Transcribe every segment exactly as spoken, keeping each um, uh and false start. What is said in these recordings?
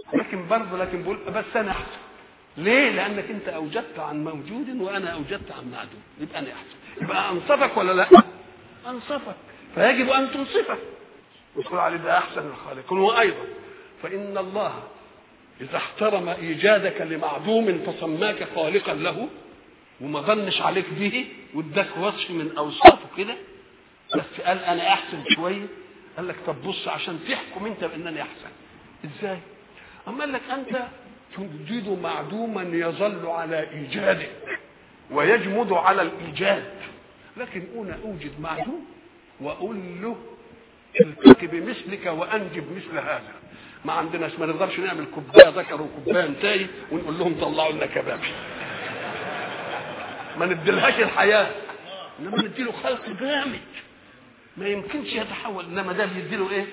لكن برضه لكن بقول بس انا احسن. ليه؟ لانك انت اوجدت عن موجود وانا اوجدت عن معدوم، يبقى انا احسن. يبقى انصفك ولا لا؟ انصفك، فيجب ان تنصفه وتقول عليه ده احسن الخالق. وايضا فان الله اذا احترم ايجادك لمعدوم فسماك خالقا له وما ظنش عليك به واداك وصف من اوصافه كده، بس قال انا احسن شويه، قال لك طب بص عشان تحكم انت بانني احسن. ازاي؟ اما قال لك انت تجد معدوما يظل على ايجادك ويجمد على الايجاد، لكن انا اوجد معدوم واقول له التقي بمثلك وانجب مثل هذا. ما عندناش، ما نقدرش نعمل كوبايه ذكر وكوبايه انتاي ونقول لهم طلعوا لنا كباب، ما نديلهاش الحياه، انما نديله خلق جامد ما يمكنش يتحول. انما ده بيديله ايه؟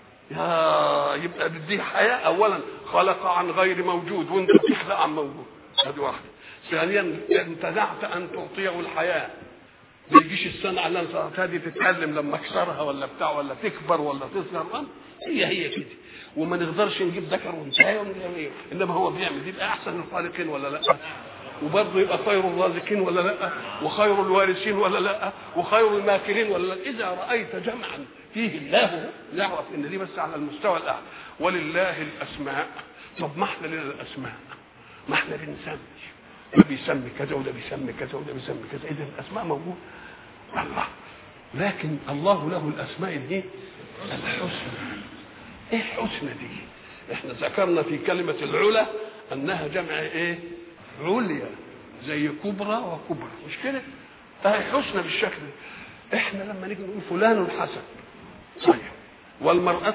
يا يبقى بديه حياه. اولا خلق عن غير موجود وانت بتخلق عن موجود، هذه واحده. ثانيا امتنعت ان تعطيه الحياه، ما يجيش الصنعه اللي انت هذه تتكلم لما اكسرها ولا بتاع ولا تكبر ولا تصغر، هي هي كده. وما نقدرش نجيب ذكر وانثى، انما هو بيعمل. يبقى احسن الخالقين ولا لا؟ وبرضه يبقى خير الرازقين ولا لا؟ وخير الوارثين ولا لا؟ وخير الماكرين ولا لا؟ اذا رايت جمعا فيه الله نعرف ان دي بس على المستوى الاعلى. ولله الاسماء. طب ما احنا لنا الاسماء، ما احنا بنسمي، ده بيسمي كذا وده بيسمي كذا وده بيسمي كذا، اذا الاسماء موجوده الله. لكن الله له الاسماء دي الحسنى. ايه الحسنى دي؟ احنا ذكرنا في كلمه العلا انها جمع ايه؟ عليا، زي كبرى وكبرى، مش كده؟ فهي حسنى بالشكل ده. احنا لما نيجي نقول فلان حسن صحيح، والمرأة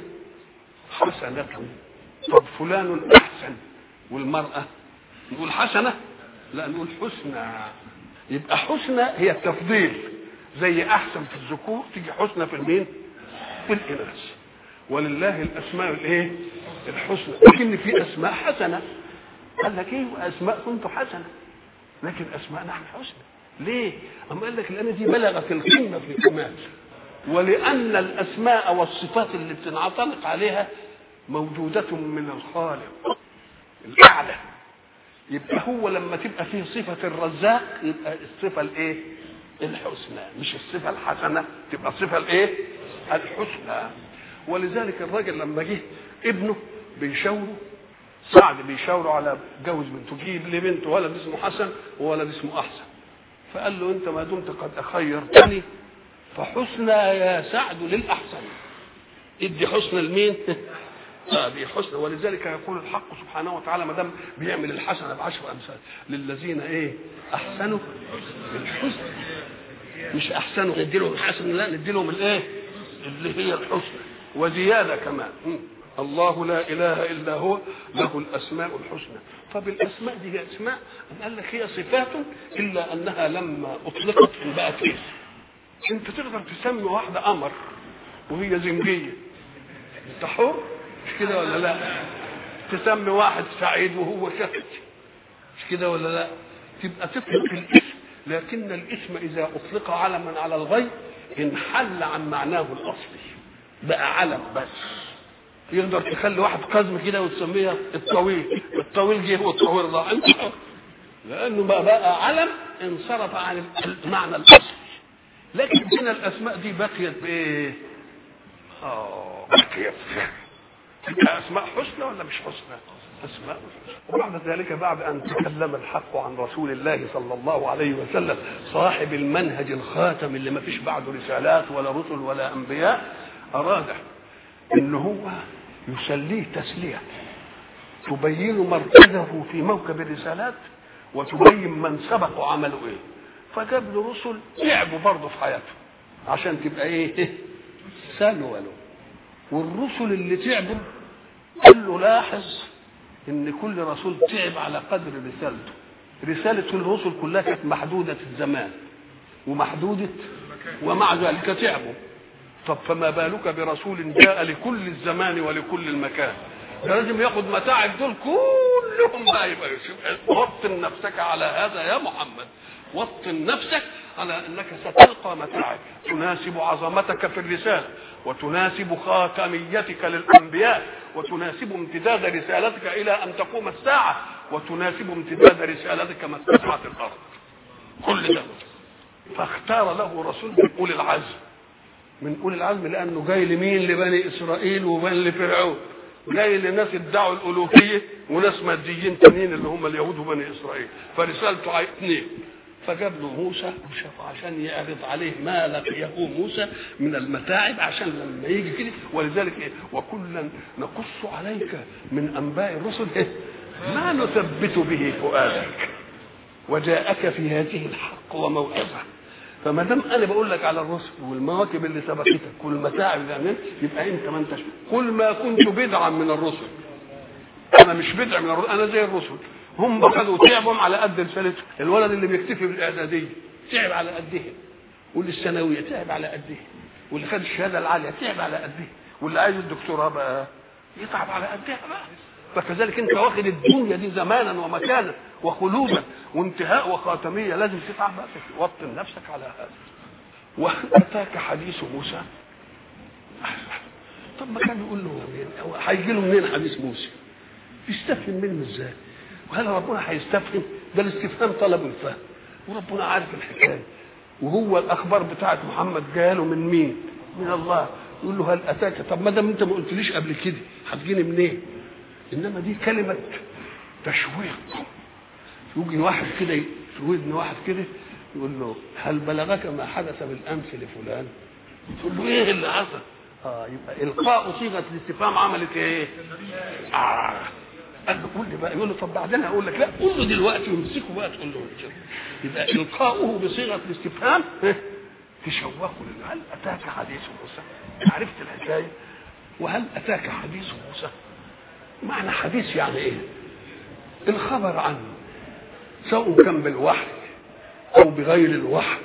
حسنة، طب فلان احسن والمرأة نقول حسنة؟ لا نقول حسنى. يبقى حسنى هي التفضيل، زي احسن في الذكور تيجي حسنى في المين؟ في الاناث. ولله الاسماء الايه؟ الحسنى. لكن في اسماء حسنه، قال لك ايه؟ اسماء كنت حسنه لكن اسماء نحن حسنى. ليه؟ اما قال لك لان دي بلغت القمه في الكمال، ولان الاسماء والصفات اللي بتنعتنق عليها موجوده من الخالق الاعلى. يبقى هو لما تبقى فيه صفه الرزاق يبقى الصفه الايه؟ الحسنى، مش الصفه الحسنه، تبقى الصفه الايه؟ الحسنى. ولذلك الراجل لما جه ابنه بيشاوره، سعد بيشاوره على جوز بنته، جيب لي بنت ولد اسمه حسن وولد اسمه احسن. فقال له انت ما دمت قد اخيرتني فحسنى يا سعد للاحسن. ادي حسنى لمين؟ ادي حسنى. ولذلك يقول الحق سبحانه وتعالى ما دام بيعمل الحسنه بعشر امثال للذين ايه؟ احسنوا الحسنى. مش احسنوا ندي لهم الحسن، لا ندي لهم الايه؟ اللي هي الحسنى وزياده كمان. الله لا اله الا هو له الاسماء الحسنى. طب الاسماء دي هي اسماء، قال لك هي صفات الا انها لما اطلقت بقت اسم. انت تقدر تسمي واحده قمر وهي زنجيه، انت حر، مش كده ولا لا؟ تسمي واحد سعيد وهو شكت، مش كده ولا لا؟ تبقى تطلق الاسم، لكن الاسم اذا اطلق علما على الغير انحل عن معناه الاصلي، بقى علم بس. يقدر تخلي واحد قزم كده وتسميه الطويل، الطويل جه والطويل راح، انت حر، لانه ما بقى علم انصرف عن المعنى الاصلي. لكن هنا الاسماء دي بقيت بايه؟ اه بقيت تبقى اسماء حسنى ولا مش حسنى؟ اسماء حسنى. وبعد ذلك بعد ان تكلم الحق عن رسول الله صلى الله عليه وسلم صاحب المنهج الخاتم اللي ما فيش بعده رسالات ولا رسل ولا انبياء، اراد ان هو يسليه تسليه تبين مركزه في موكب الرسالات وتبين من سبق وعملوا ايه. فجاب له رسل تعبوا برضه في حياته عشان تبقى ايه؟ سلوى له. والرسل اللي تعبوا قال له لاحظ ان كل رسول تعب على قدر رسالته. رساله الرسل كلها كانت محدوده الزمان ومحدوده، ومع ذلك تعبوا. طب فما بالك برسول جاء لكل الزمان ولكل المكان؟ ده لازم ياخد متاعب دول كلهم بقى يبقى وطن نفسك على هذا يا محمد، وطن نفسك على انك ستلقى متاعب تناسب عظمتك في الرساله، وتناسب خاتميتك للانبياء، وتناسب امتداد رسالتك الى ان تقوم الساعه، وتناسب امتداد رسالتك ما اتسعت الارض. كل ده فاختار له رسول من اولي العزم، من اولي العزم لانه جاي لمين؟ لبني اسرائيل وبني لفرعون، جاي لناس ادعوا الالوهيه وناس ماديين تانيين اللي هم اليهود وبني اسرائيل، فرسالته اثنين. فجاب له موسى وشافه عشان يعرض عليه ما لقيه موسى من المتاعب عشان لما يجي كده. ولذلك ايه؟ وكلا نقص عليك من انباء الرسل إيه؟ ما نثبت به فؤادك وجاءك في هذه الحق وموعظه. فما دام انا بقول لك على الرسل والمواكب اللي سبقتك والمتاعب اللي يبقى انت ما انتش. قل ما كنت بدعا من الرسل، انا مش بدع من الرسل، انا زي الرسل. هم خدوا تعبهم على قد رسالتهم. الولد اللي بيكتفي بالاعداديه تعب على قده، واللي الثانويه تعب على قده، واللي خد الشهاده العاليه تعب على قده، واللي عايز الدكتوراه بقى يتعب على قدها بقى. فكذلك انت واخد الدنيا دي زمانا ومكانا وخلودا وانتهاء وخاتميه، لازم تتعب بقى، توطن نفسك على هذا. واتاك حديث موسى. طب ما كان يقول له هيجي له منين حديث موسى؟ يستفهم منه ازاي؟ وهل ربنا هيستفهم؟ ده الاستفهام طلب الفهم، وربنا عارف الحكايه. وهو الاخبار بتاعت محمد جاله من مين؟ من الله. يقول له هل اتاك؟ طب ما دام انت ما قلتليش قبل كده هتجيني منين؟ انما دي كلمه تشويق. يجي واحد كده في ودن واحد كده يقول له هل بلغك ما حدث بالامس لفلان؟ تقول له ايه اللي حصل؟ اه يبقى القاء صيغه الاستفهام عملت ايه؟ اه قال له قول لي بقى. يقول له طب بعدين اقول لك. لا قول له دلوقتي وامسكه بقى تقول له. يبقى القاؤه بصيغه الاستفهام تشوقه. هل اتاك حديث موسى؟ عرفت الحكايه؟ وهل اتاك حديث موسى؟ معنى حديث يعني ايه؟ الخبر عنه سواء كان بالوحي او بغير الوحي،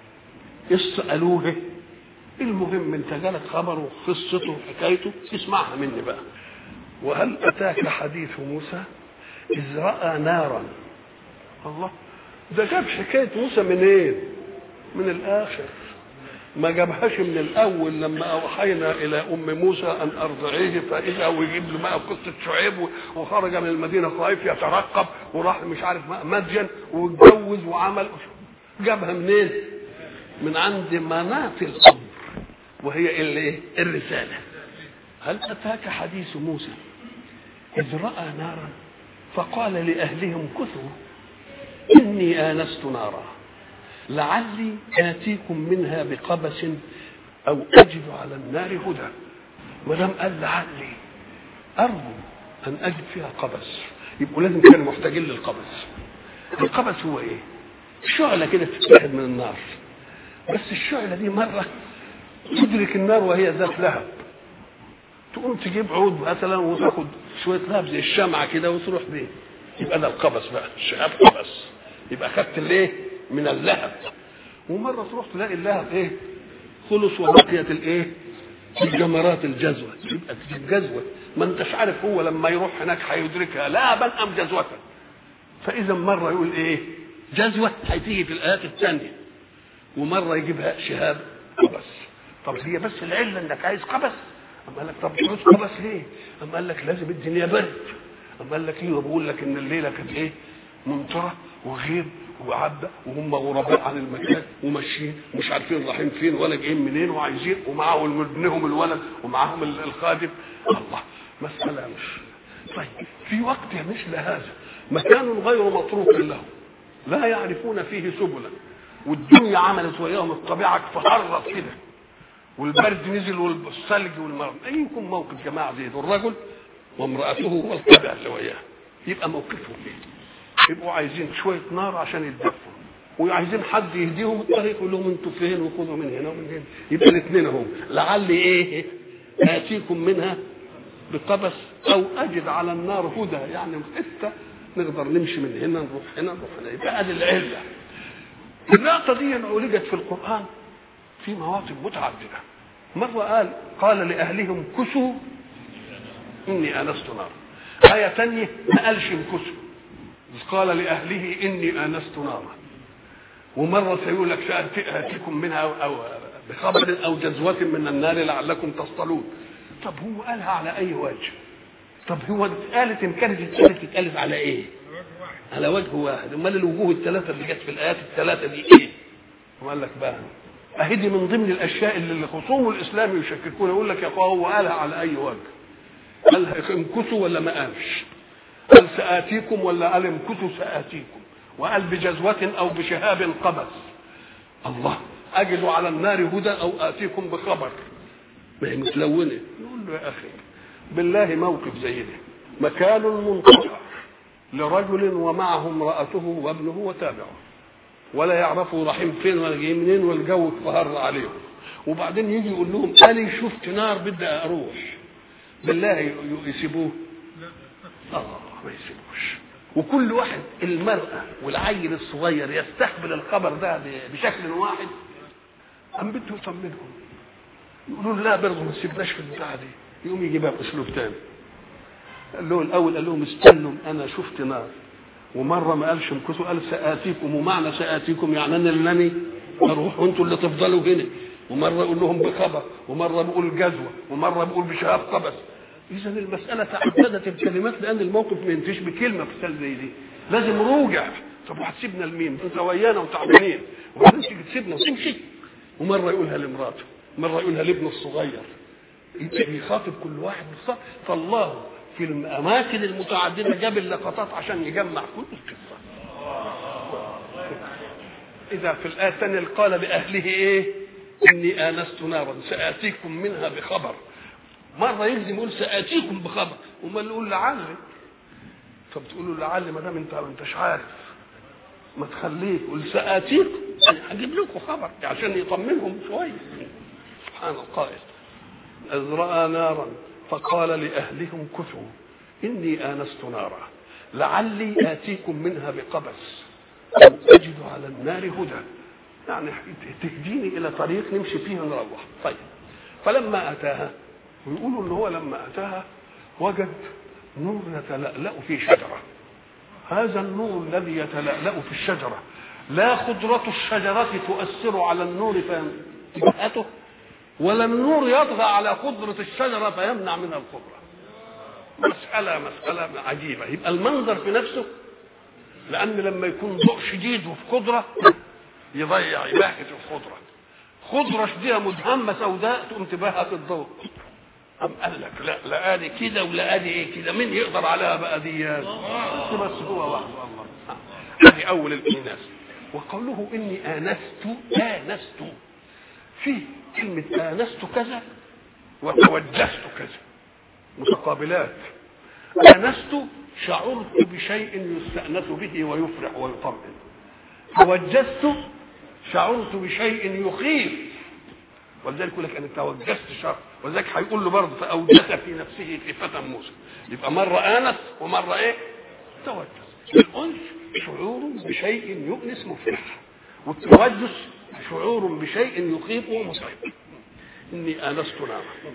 اسالوه. المهم انت جالك خبره وقصته وحكايته اسمعها مني بقى. وهل اتاك حديث موسى اذ راى نارا؟ الله، ده جاب حكايه موسى منين؟ إيه؟ من الاخر، ما جابهاش من الاول لما اوحينا الى ام موسى ان ارضعيه فاذا ويجيب له بقى قصه شعيب وخرج من المدينه خايف يترقب وراح مش عارف مدين واتجوز وعمل. جابها منين؟ من عند مناط الامر، وهي الايه؟ الرساله. هل اتاك حديث موسى اذ راى نارا فقال لاهلهم كثوا اني انست نارا لعلي آتيكم منها بقبس أو أجد على النار هدى. ولم قال لعلي، أرجو أن أجد فيها قبس، يبقوا لازم كانوا محتاجين للقبس. القبس هو إيه؟ شعلة كده تتحد من النار، بس الشعلة دي مرة تدرك النار وهي ذات لهب، تقوم تجيب عود مثلا وتاخد شوية لهب زي الشمعة كده وتروح بيه، يبقى ده القبس بقى، الشهاب قبس، يبقى خدت الايه؟ من اللهب. ومره تروح تلاقي اللهب ايه؟ خلص وبقيت الايه؟ الجمرات الجزوه، يبقى الجزوه ما انتش عارف هو لما يروح هناك هيدركها لا بل ام جزوه. فاذا مره يقول ايه؟ جزوه هتيجي في الايات الثانيه، ومره يجيبها شهاب قبس. طب هي بس العله انك عايز قبس؟ اما قال لك طب تعوز قبس ليه؟ اما قال لك لازم الدنيا برد. اما قال لك ايه؟ بقول لك ان الليله كانت ايه؟ ممطره وغيم وعبى وهم غرباء عن المكان وماشيين ومش عارفين رايحين فين ولا جايين منين وعايزين، ومعاهم ابنهم الولد ومعاهم الخادم. الله، مساله مش طيب. في وقت مثل هذا مكان غير مطروق له، لا يعرفون فيه سبلا، والدنيا عملت وياهم الطبيعه فحرت كده، والبرد نزل والثلج والمرض. ايكم موقف جماعه زي الرجل وامراته والطبع اللي وياه، يبقى موقفهم ايه؟ يبقوا عايزين شويه نار عشان يتدفوا، وعايزين حد يهديهم الطريق يقول لهم انتوا فين وخذوا من هنا ومن هنا. يبقى الاثنين اهو، لعل ايه؟ اتيكم منها بقبس او اجد على النار هدى، يعني حته نقدر نمشي من هنا نروح هنا نروح هنا. يبقى ادي العله. اللقطه دي عولجت في القران في مواطن متعدده. مره قال قال لاهلهم كثوا اني انست نارا، آية تانية ما قالش امكثوا، قال لأهله إني آنست نارا. ومرة سيقول لك سأتيكم منها أو, أو بخبر أو جزوة من النار لعلكم تصطلون. طب هو قالها على أي وجه؟ طب هو اتقالت إن كانت اتقالت اتقالت على إيه؟ على وجه واحد. امال الوجوه الثلاثة اللي جت في الآيات الثلاثة دي إيه؟ وقال لك بقى أهدي من ضمن الأشياء اللي خصوم الإسلام يشككون، يقول لك يا أخوة هو قالها على أي وجه؟ قالها امكثوا ولا ما قالش؟ قال سآتيكم ولا قال امكثوا سآتيكم؟ وقال بجزوة أو بشهاب قبس. الله، أجد على النار هدى أو آتيكم بخبر، ما هي متلونة. يقول له يا أخي بالله موقف زي ده، مكان منقطع لرجل ومعه امرأته وابنه وتابعه، ولا يعرفوا رايحين فين ولا جايين منين، والجو اتفهر عليهم، وبعدين يجي يقول لهم أنا شفت نار بدي أروح، بالله يسيبوه؟ الله ما يسيبوش. وكل واحد المرأة والعيل الصغير يستقبل الخبر ده بشكل واحد، أم بده يطمنهم، يقولوا لا برضه ما تسيبناش في البتاعة دي، يقوم يجيبها بأسلوب تاني. قال له الأول قال لهم استنوا أنا شفت نار، ومرة ما قالش امكثوا قال سآتيكم، ومعنى سآتيكم يعني أنا اللي أروح وأنتوا اللي تفضلوا هنا، ومرة يقول لهم بخبر، ومرة بيقول جزوة، ومرة بيقول بشهاب قبس. إذا المسألة تعددت الكلمات لأن الموقف ما ينتهيش بكلمة في السلة دي، لازم روجع. طب وهتسيبنا لمين؟ أنت ويانا وتعبانين وبعدين تيجي تسيبنا وتمشي؟ ومرة يقولها لمراته، مرة يقولها لابنه الصغير، يخاطب كل واحد بالصبر. فالله في الأماكن المتعددة جاب اللقطات عشان يجمع كل القصة. إذا في الآية الثانية قال لأهله إيه؟ إني آنست نارا سآتيكم منها بخبر. مرة يلزم يقول سآتيكم بخبر، وما يقول لعل. طب تقولوا لعل ما دام انت ما انتش عارف، ما تخليه قول سآتيكم، يعني هجيب لكم خبر عشان يطمنهم شوية. سبحان القائل. إذ رأى نارا فقال لأهلهم كثوا إني آنست نارا لعلي آتيكم منها بقبس أو أجد على النار هدى، يعني تهديني إلى طريق نمشي فيه نروح. طيب فلما أتاها، ويقولوا إن هو لما أتاها وجد نور يتلألأ في شجرة. هذا النور الذي يتلألأ في الشجرة لا خضرة الشجرة تؤثر على النور فيمحته، ولا النور يطغى على خضرة الشجرة فيمنع منها الخضرة. مسألة مسألة عجيبة. يبقى المنظر في نفسه، لأن لما يكون ضوء شديد وفي خضرة يضيع يباهت الخضرة، خضرة شديدة مدهمة سوداء تقوم تباهت الضوء. أم قال لك لا لا ادي كده ولا ادي ايه كده، مين يقدر عليها بقى دي؟ بس هو وحده الله. هذه اول الاناث. وقوله اني انست انست، في كلمه انست كذا وتوجست كذا متقابلات. انست شعرت بشيء يستأنس به ويفرح ويطمئن، توجست شعرت بشيء يخيف، ولذلك يقول لك انا توجست شر، ولذلك هيقول له برضه فاوجس في نفسه خيفة موسى. يبقى مره انس ومره ايه؟ توجس. الانس شعور بشيء يؤنس مفرح، والتوجس شعور بشيء يخيف ومتعب. اني انست نارا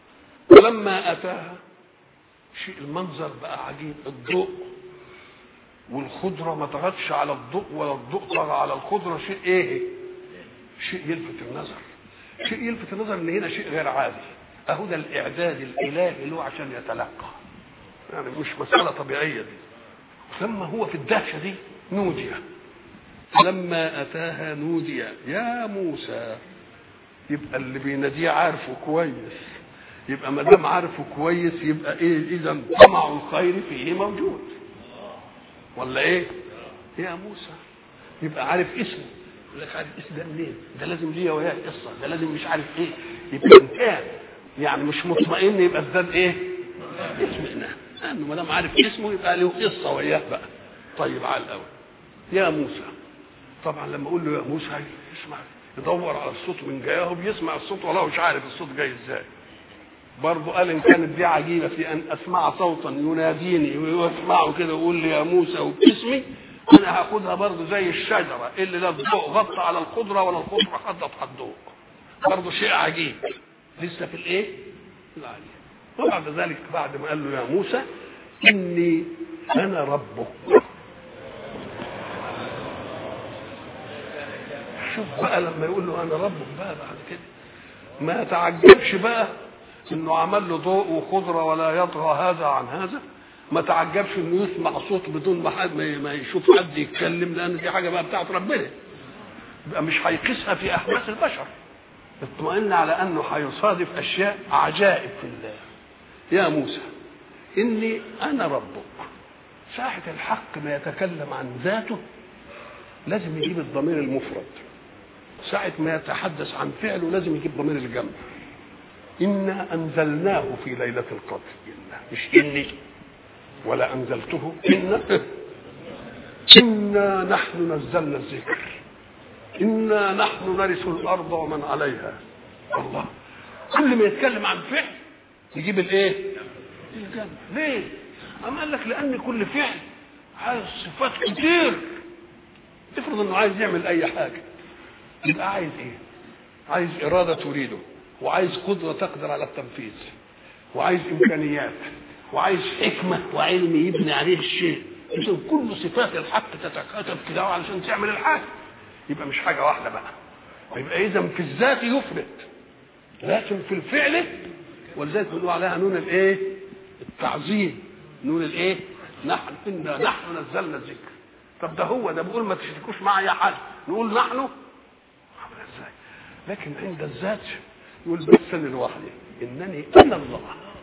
ولما اتاها شيء، المنظر بقى عجيب، الضوء والخضره ما طغتش على الضوء ولا الضوء طغى على الخضره، شيء ايه؟ شيء يلفت النظر. شيء يلفت النظر ان هنا شيء غير عادي، اهو ده الاعداد الالهي له عشان يتلقى، يعني مش مساله طبيعيه دي. لما هو في الدهشه دي نودي، لما اتاها نودي يا موسى. يبقى اللي بيناديه عارفه كويس، يبقى ما دام عارفه كويس يبقى ايه؟ اذا طمع الخير فيه موجود، ولا ايه؟ يا موسى، يبقى عارف اسمه. يقول لك عارف اسم ده منين؟ ده لازم ليه وياه قصه، ده لازم مش عارف ايه. يبقى انسان يعني مش مطمئن، يبقى ازداد ايه؟ اسمه. لانه ما دام عارف اسمه يبقى له قصه وياه بقى. طيب على الاول يا موسى، طبعا لما اقول له يا موسى يسمع، يدور على الصوت من جايه، بيسمع الصوت ولا مش عارف الصوت جاي ازاي. برضه قال ان كانت دي عجيبه في ان اسمع صوتا يناديني ويسمعه كده ويقول لي يا موسى وباسمي، انا هاخدها برضه زي الشجره اللي لا الضوء غطى على الخضره ولا الخضره خطت على الضوء، برضه شيء عجيب لسه في الايه؟ العجيب. وبعد ذلك بعد ما قال له يا موسى إني أنا ربك. شوف بقى لما يقول له أنا ربك بقى بعد كده ما تعجبش بقى إنه عمل له ضوء وخضرة ولا يطغى هذا عن هذا. ما تعجبش إنه يسمع صوت بدون ما حد ما يشوف حد يتكلم، لأن دي حاجة بقى بتاعت ربنا، يبقى مش هيقيسها في أحداث البشر. اطمئن على أنه هيصادف أشياء عجائب في الله. يا موسى إني أنا ربك. ساعة الحق ما يتكلم عن ذاته لازم يجيب الضمير المفرد، ساعة ما يتحدث عن فعله لازم يجيب ضمير الجمع. إنا أنزلناه في ليلة القدر، مش إني ولا أنزلته، إنا إنا نحن نزلنا الذكر إنا نحن نرث الأرض ومن عليها. الله كل ما يتكلم عن فعل يجيب الايه؟ الجمع. ليه؟ أما قال لك لأن كل فعل عايز صفات كتير. افرض انه عايز يعمل اي حاجه يبقى عايز ايه؟ عايز اراده تريده، وعايز قدره تقدر على التنفيذ، وعايز امكانيات، وعايز حكمه وعلم يبني عليه الشيء. اذا كل صفات الحق تتكاتف كده علشان تعمل الحاجه. يبقى مش حاجه واحده بقى، يبقى اذا في الذات يفرد، لكن في الفعل ولذلك بنقول عليها نون الايه؟ التعظيم. نون الايه؟ نحن انا نحن نزلنا الذكر. طب ده هو ده بيقول ما تشركوش معي حد، نقول نحن ازاي؟ لكن عند الذات يقول بس انا لوحدي، انني انا الله.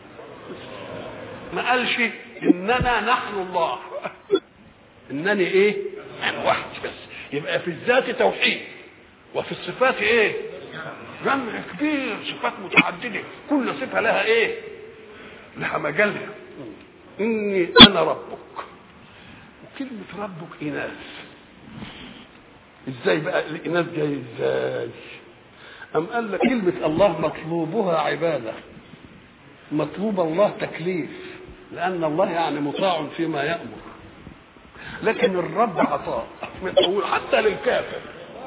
ما قالش اننا نحن الله. انني ايه؟ انا وحدي بس. يبقى في الذات توحيد، وفي الصفات ايه؟ جمع كبير، صفات متعدده، كل صفه لها ايه؟ لها مجالها. اني انا ربك. كلمة ربك إناث. إزاي بقى الإناث جاي إزاي؟ أم قال لك كلمة الله مطلوبها عبادة، مطلوب الله تكليف، لأن الله يعني مطاع فيما يأمر. لكن الرب عطاء من أول حتى للكافر.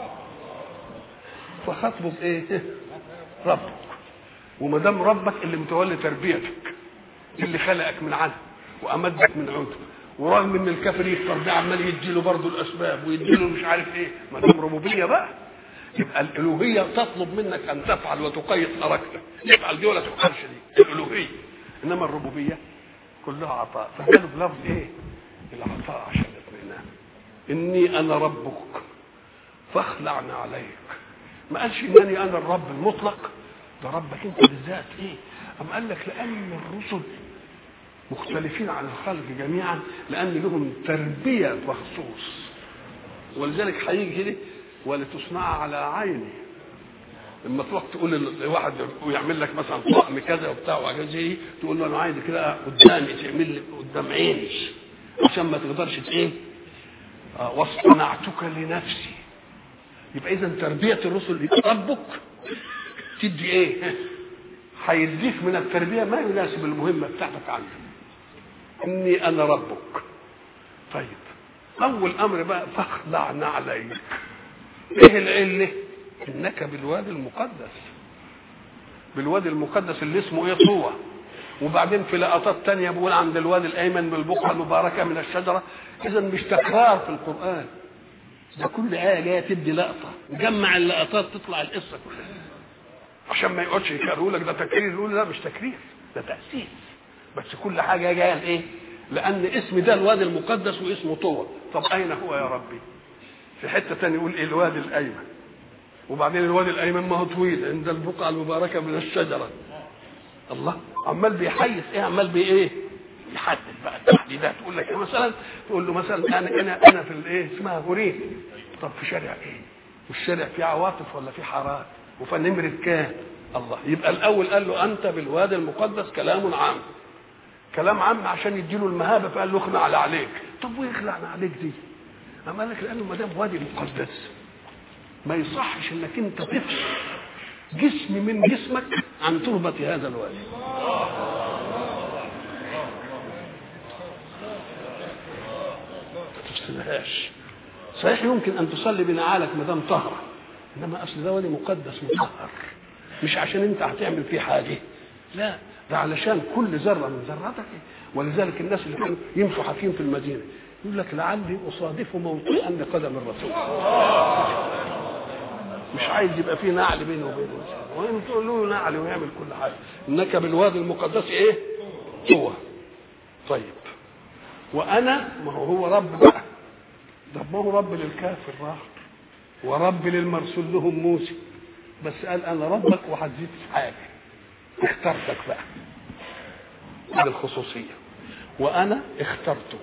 فخاطبه بإيه؟ ربك. وما دام ربك اللي متولي تربيتك، اللي خلقك من عدم وأمدك من عود، ورغم ان الكافر يكفر ده عمال يديله برضه الاسباب ويديله مش عارف ايه، ما دام ربوبيه بقى يبقى الالوهيه تطلب منك ان تفعل وتقيد حركتك، افعل دي ولا تفعلش دي، الالوهيه. انما الربوبيه كلها عطاء، فقالوا بلفظ ايه؟ العطاء عشان الاطمئنان. اني انا ربك فاخلعنا عليك. ما قالش انني انا الرب المطلق، ده ربك انت بالذات. ايه؟ أم قال لك لان الرسل مختلفين عن الخلق جميعا، لان لهم تربيه مخصوص. ولذلك هيجي كده ولتصنع على عيني. لما تروح تقول لواحد ويعمل لك مثلا طقم كذا وبتاع وحاجات زي، تقول له انا عايز كده قدامي، تعمل لي قدام عيني عشان ما تقدرش ايه؟ آه واصطنعتك لنفسي. يبقى اذا تربيه الرسل ربك تدي ايه؟ هيديك من التربيه ما يناسب المهمه بتاعتك عنه. اني انا ربك. طيب اول امر بقى فاخلعنا عليك. ايه العله؟ انك بالوادي المقدس، بالوادي المقدس اللي اسمه ايه؟ طوى. وبعدين في لقطات تانية بيقول عند الوادي الايمن بالبقعه المباركه من الشجره. اذا مش تكرار في القران، ده كل ايه جايه تدي لقطه، جمع اللقطات تطلع القصه كلها، عشان ما يقعدش يكرروا لك ده تكرير. يقول لا مش تكرير، ده تاسيس. بس كل حاجه جايه لايه؟ لان اسم ده الوادي المقدس واسمه طوى. طب اين هو يا ربي؟ في حته ثانيه يقول ايه؟ الوادي الايمن. وبعدين الوادي الايمن ما هو طويل عند البقعه المباركه من الشجره. الله عمال بيحيث ايه؟ عمال بايه؟ يحدد بقى التحديدات. تقول لك مثلا، تقول له مثلا انا انا انا في الايه اسمها هوريه. طب في شارع ايه؟ والشارع فيه عواطف ولا فيه حارات؟ وفي نمره كام؟ الله. يبقى الاول قال له انت بالوادي المقدس، كلام عام، كلام عام عشان يديله المهابه. فقال له اخلع عليك. طب ويخلعنا عليك دي؟ اما قال لك لانه ما دام وادي مقدس ما يصحش انك انت تفصل جسم من جسمك عن تربه هذا الوادي. ما تفصلهاش. صحيح يمكن ان تصلي بنعالك ما دام طهره، انما اصل ده وادي مقدس مطهر، مش عشان انت هتعمل فيه حاجه، لا، ده علشان كل ذره من ذراتك. ولذلك الناس اللي كانوا يمشوا حافين في المدينه يقول لك لعلي اصادف موطئا لقدم الرسول. مش عايز يبقى فيه نعل بينه وبينه، وين تقول له نعل ويعمل كل حاجه. انك بالوادي المقدس ايه؟ هو. طيب وانا، ما هو هو رب بقى، ده ما هو رب للكافر راح ورب للمرسول لهم موسى، بس قال انا ربك وهتزيد في حاجه، اخترتك بقى. هذه الخصوصيه. وانا اخترتك،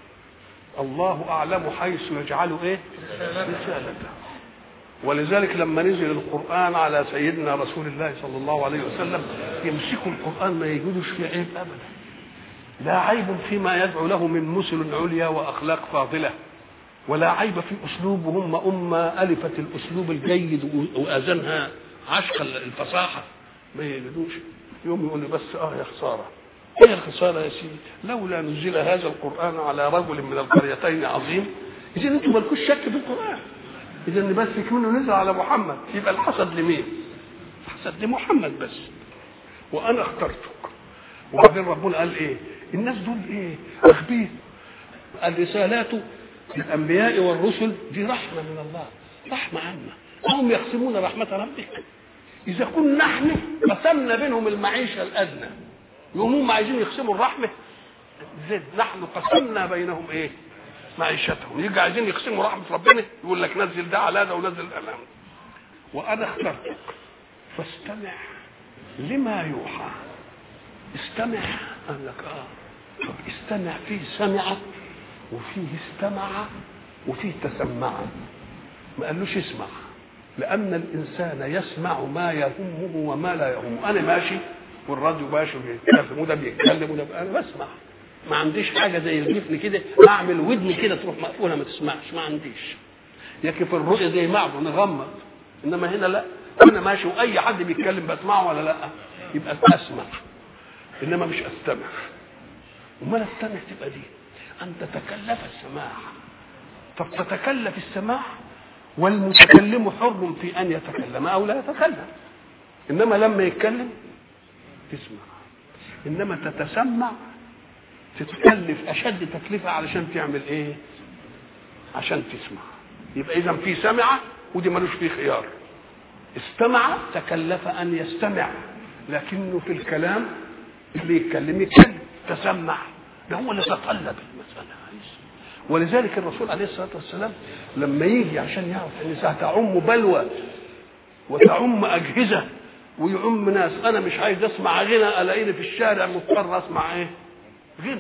الله اعلم حيث يجعل ايه رسالته. ولذلك لما نزل القران على سيدنا رسول الله صلى الله عليه وسلم يمسكوا القران ما يجدوش فيه عيب ابدا، لا عيب فيما يدعو له من مثل عليا واخلاق فاضله، ولا عيب في اسلوب، هم امه الفت الاسلوب الجيد واذنها عشق الفصاحه، ما يجدوش. يوم يقول لي بس اه يا خساره. ايه الخساره يا سيدي؟ لولا نزل هذا القران على رجل من القريتين عظيم. اذا انتم مالكوش شك في القران، اذا بس يكونوا نزل على محمد، يبقى الحسد لمين؟ الحسد لمحمد بس. وانا اخترتك. وبعدين ربنا قال ايه؟ الناس دول ايه؟ اخبيه. الرسالات الانبياء والرسل دي رحمه من الله، رحمه عامه. هم يقسمون رحمه ربك. اذا كنا نحن قسمنا بينهم المعيشه الادنى، يوم هم عايزين يقسموا الرحمه، زد نحن قسمنا بينهم ايه؟ معيشتهم. يجي عايزين يقسموا رحمه ربنا، يقول لك نزل ده على ده ونزل ده. وانا اخترتك فاستمع لما يوحى. استمع، قال لك اه طب استمع، فيه سمع وفيه استمع وفيه تسمع. ما قالوش اسمع، لان الانسان يسمع ما يهمه وما لا يهمه. انا ماشي والراديو ماشي بيتكلم وده بيتكلم وده، انا بسمع، ما عنديش حاجه زي الجفن كده اعمل ودني كده تروح مقفوله ما تسمعش، ما عنديش. لكن في الرؤيه زي معه نغمض، انما هنا لا، انا ماشي واي حد بيتكلم بسمعه ولا لا؟ يبقى اسمع، انما مش استمع. وما استمع تبقى دي ان تتكلف السماع. طب تتكلف السماع والمتكلم حر في ان يتكلم او لا يتكلم، انما لما يتكلم تسمع. انما تتسمع تتكلف اشد تكلفه علشان تعمل ايه؟ عشان تسمع. يبقى اذا في سمع ودي ملوش فيه خيار. استمع تكلف ان يستمع، لكنه في الكلام اللي يتكلم يتكلم. تسمع ده هو اللي تطلب المساله. ولذلك الرسول عليه الصلاه والسلام لما يجي عشان يعرف ان ستعم بلوى وتعم اجهزه ويعم ناس، انا مش عايز اسمع غنى الاقيني في الشارع مضطر اسمع ايه؟ غنى.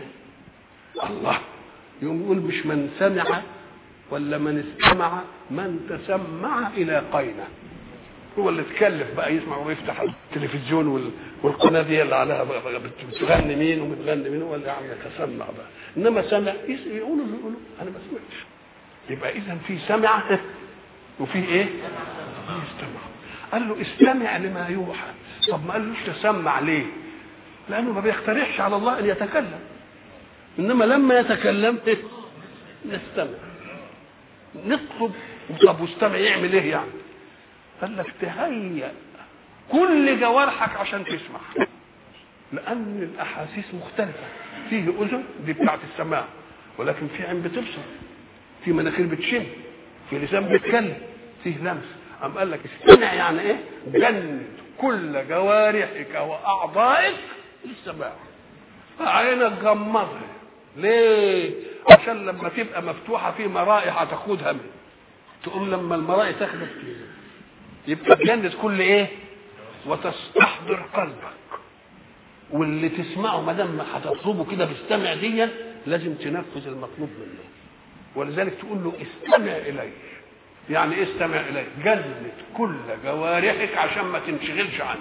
الله يقوم يقول مش من سمع ولا من استمع، من تسمع الى قينه. هو اللي تكلف بقى يسمع ويفتح التلفزيون والقناه دي اللي عليها بتغني مين وبتغني مين، هو اللي عم يتسمع بقى. انما سمع يقولوا يقولوا انا ما سمعتش. يبقى اذا في سمع وفي ايه؟ يستمع. قال له استمع لما يوحى. طب ما قالوش تسمع ليه؟ لانه ما بيقترحش على الله ان يتكلم، انما لما يتكلم نستمع نطلب. طب واستمع يعمل ايه يعني؟ قال لك تهيأ كل جوارحك عشان تسمع، لان الاحاسيس مختلفه. فيه اذن دي بتاعت السماع، ولكن في عين بتبصر، في مناخير بتشم، في لسان بيتكلم، فيه لمس. قام قال لك استمع يعني ايه؟ جند كل جوارحك واعضائك للسماع. عينك غمضها ليه؟ عشان لما تبقى مفتوحه في مرائح هتاخدها منه، تقوم لما المرائح تاخدك يبقى تجند كل ايه؟ وتستحضر قلبك. واللي تسمعه ما دام هتطلبه كده باستمع دي لازم تنفذ المطلوب منه. ولذلك تقول له استمع الي. يعني ايه استمع الي؟ جند كل جوارحك عشان ما تنشغلش عني.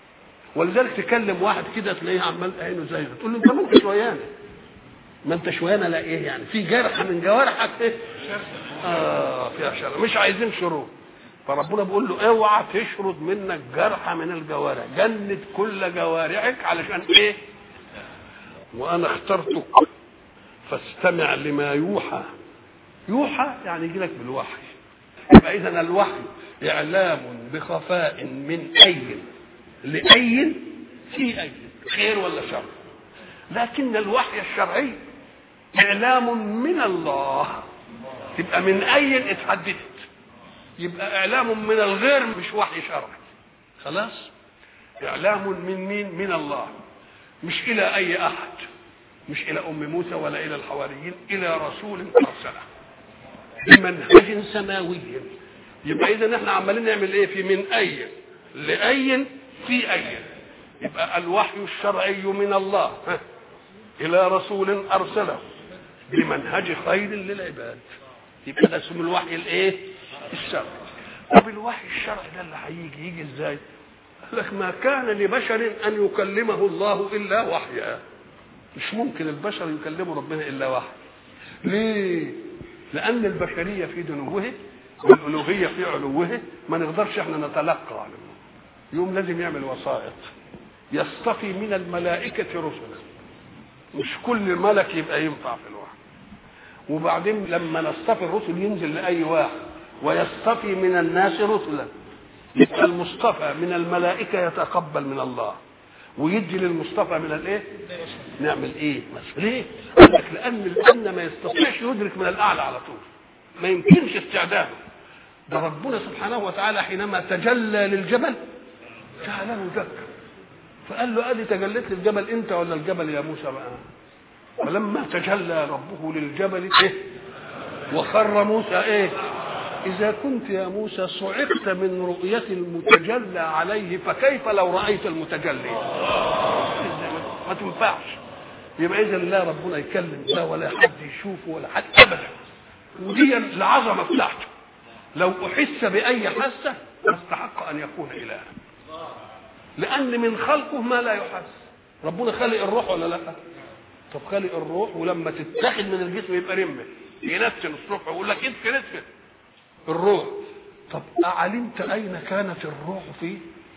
ولذلك تكلم واحد كده تلاقيه عمال عينه زي تقول له انت ما انتش ويانا، ما انتش ويانا. لا ايه يعني؟ في جرح من جوارحك ايه؟ اه فيها شر، مش عايزين شرور. فربنا بيقول له اوعى تشرد منك جرح من الجوارح، جند كل جوارحك علشان ايه؟ وانا اخترتك فاستمع لما يوحى. يوحى يعني يجي لك بالوحي. يبقى اذا الوحي اعلام بخفاء من اي لاي في أي خير ولا شر. لكن الوحي الشرعي إعلام من الله، تبقى من أي اتحددت، يبقى إعلام من الغير مش وحي شرعي. خلاص، إعلام من مين؟ من الله، مش إلى أي أحد، مش إلى أم موسى ولا إلى الحواريين، إلى رسول أرسله بمنهج سماوي. يبقى إذا نحن عمالين نعمل إيه؟ في من أي لأي في أي. يبقى الوحي الشرعي من الله إلى رسول أرسله بمنهج خير للعباد، يبقى ده اسمه الوحي الإيه؟ الشرعي. طب الوحي الشرعي ده اللي هيجي يجي إزاي؟ قال لك ما كان لبشر أن يكلمه الله إلا وحيا. مش ممكن البشر يكلموا ربنا إلا وحي. ليه؟ لأن البشرية في دنوه والألوهية في علوه، ما نقدرش احنا نتلقى عنه. يوم لازم يعمل وسائط، يصطفي من الملائكة رسلا، مش كل ملك يبقى ينفع في الوحي. وبعدين لما نصطفي الرسل ينزل لأي واحد، ويصطفي من الناس رسلا، يبقى المصطفى من الملائكة يتقبل من الله ويدي للمصطفى من الايه؟ نعمل ايه؟ ليه؟ قال لك لأن الأدنى ما يستطيعش يدرك من الأعلى على طول، ما يمكنش استعداده. ده ربنا سبحانه وتعالى حينما تجلى للجبل جعله دكا، فقال له ادي تجليت للجبل انت ولا الجبل يا موسى بقى؟ فلما تجلى ربه للجبل ايه؟ وخر موسى ايه؟ اذا كنت يا موسى صعقت من رؤية المتجلى عليه، فكيف لو رأيت المتجلي؟ ما تنفعش. يبقى اذا لا ربنا يكلم لا ولا حد يشوفه ولا حد ابدا، ودي العظمه بتاعته. لو احس باي حاسه استحق ان يكون الها، لان من خلقه ما لا يحس. ربنا خلق الروح ولا لا؟ طب خلق الروح، ولما تتاخد من الجسم يبقى رمه، ينتن الصبح ويقول لك ادفن ادفن الروح. طب اعلمت اين كانت الروح فيه؟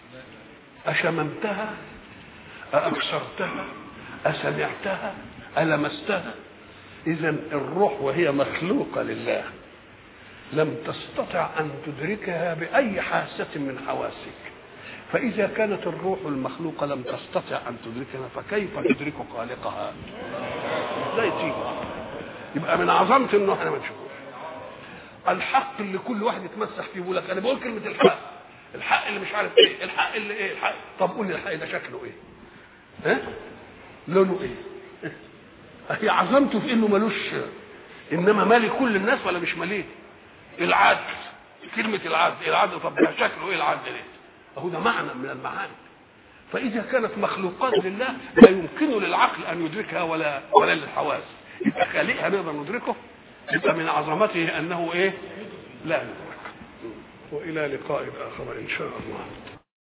اشممتها؟ أبصرتها؟ أسمعتها؟ ألمستها؟ إذا الروح وهي مخلوقة لله لم تستطع أن تدركها بأي حاسة من حواسك، فإذا كانت الروح المخلوقة لم تستطع أن تدركها فكيف تدرك خالقها؟ لا يتيجي. يبقى من عظمة إنه إحنا ما نشوفوش الحق اللي كل واحد يتمسح فيه. يقول لك أنا بقول كلمة الحق، الحق اللي مش عارف إيه، الحق اللي إيه، الحق. طب قول لي الحق ده شكله إيه؟ ها؟ لونه ايه؟ هي عظمته في انه ملوش، انما مالي كل الناس ولا مش ماليه؟ العدل، كلمه العدل، العدل طب شكله ايه العدل ليه؟ اهو ده معنى من المعاني. فاذا كانت مخلوقات لله لا يمكن للعقل ان يدركها ولا ولا للحواس، يبقى خالقها نقدر ندركه. يبقى من عظمته انه ايه؟ لا ندرك. والى لقاء اخر ان شاء الله.